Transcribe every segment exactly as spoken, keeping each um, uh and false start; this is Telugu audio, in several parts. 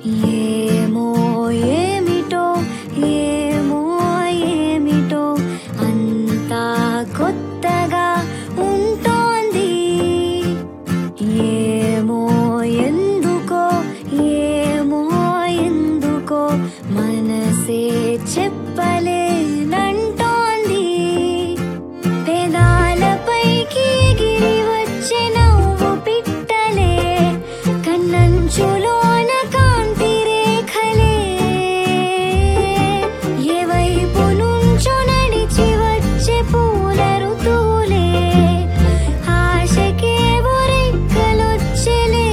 ఏమో ఏమిటో ఏమో ఏమిటో అంతా కొత్తగా ఉంటోంది. ఏమో ఎందుకో ఏమో ఎందుకో మనసే చెప్పలేనంటోంది. పెదాలపైకి ఎగిరి వచ్చే నవ్వు పిట్టలే, కన్నంచులోన కాంతి రేఖలే, ఏ వైపు నుంచో నడిచి వచ్చే పూల ఋతువులే, ఆశకేవో రెక్కలొచ్చెలే.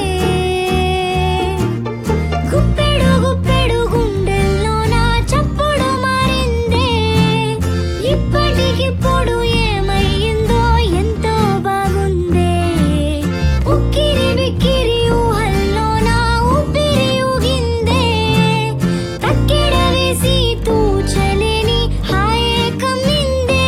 గుప్పెడు గుప్పెడు గుండెల్లో నా చప్పుడు మారిందే, ఇప్పటికిప్పుడు ఏమయ్యిందో ఎంతో బాగుందే. ఉక్కిరి బిక్కిరి ఊహల్లో నా ఊపిరి ఊగిందే, తక్కెడ వేసి తూచలేని హాయే కమ్మిందే.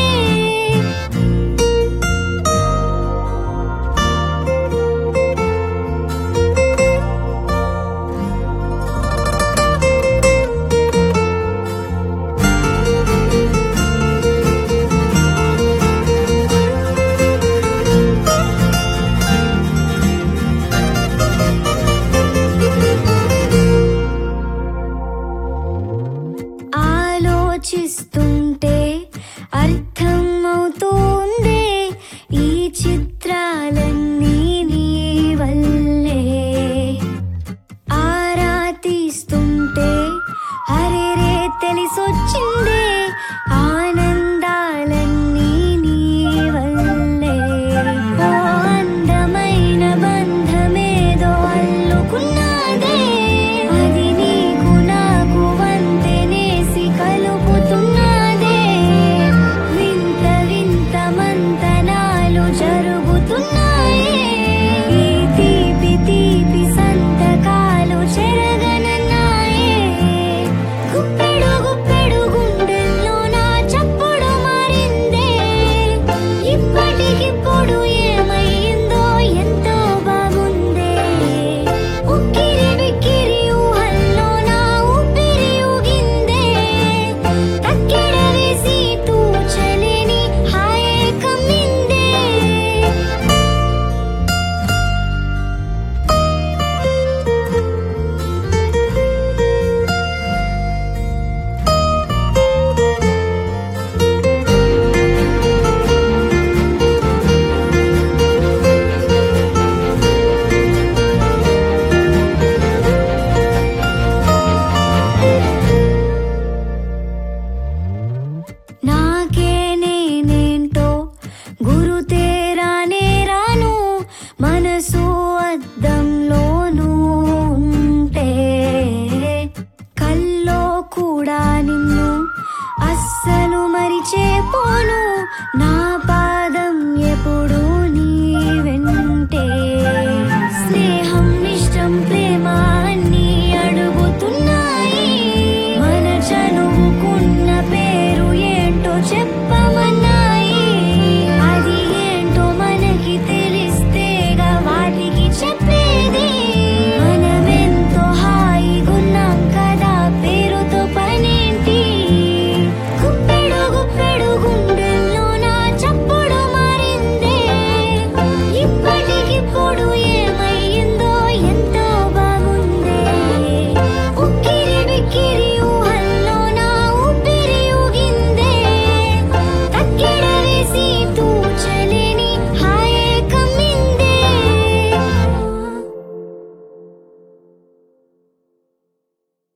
ఆలోచిస్తున్నా